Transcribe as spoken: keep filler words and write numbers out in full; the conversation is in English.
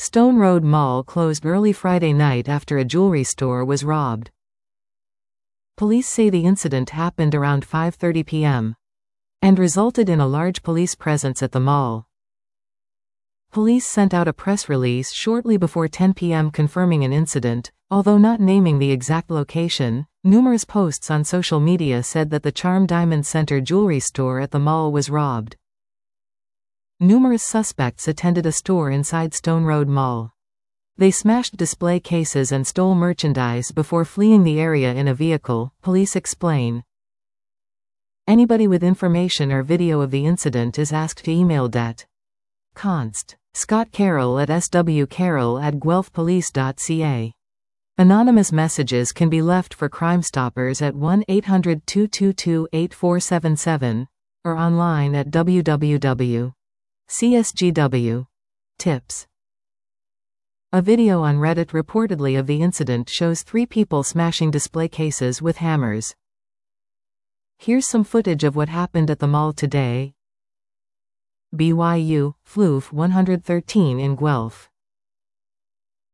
Stone Road Mall closed early Friday night after a jewelry store was robbed. Police say the incident happened around five thirty p m and resulted in a large police presence at the mall. Police sent out a press release shortly before ten p m confirming an incident, although not naming the exact location. Numerous posts on social media said that the Charm Diamond Center jewelry store at the mall was robbed. Numerous suspects attended a store inside Stone Road Mall. They smashed display cases and stole merchandise before fleeing the area in a vehicle, police explain. Anybody with information or video of the incident is asked to email det. Const. Scott Carroll at s w carroll at guelph police dot c a. Anonymous messages can be left for Crime Stoppers at one eight hundred, two two two, eight four seven seven or online at w w w dot c s g w dot tips. A video on Reddit reportedly of the incident shows three people smashing display cases with hammers. Here's some footage of what happened at the mall today. B Y U, Floof one thirteen in Guelph.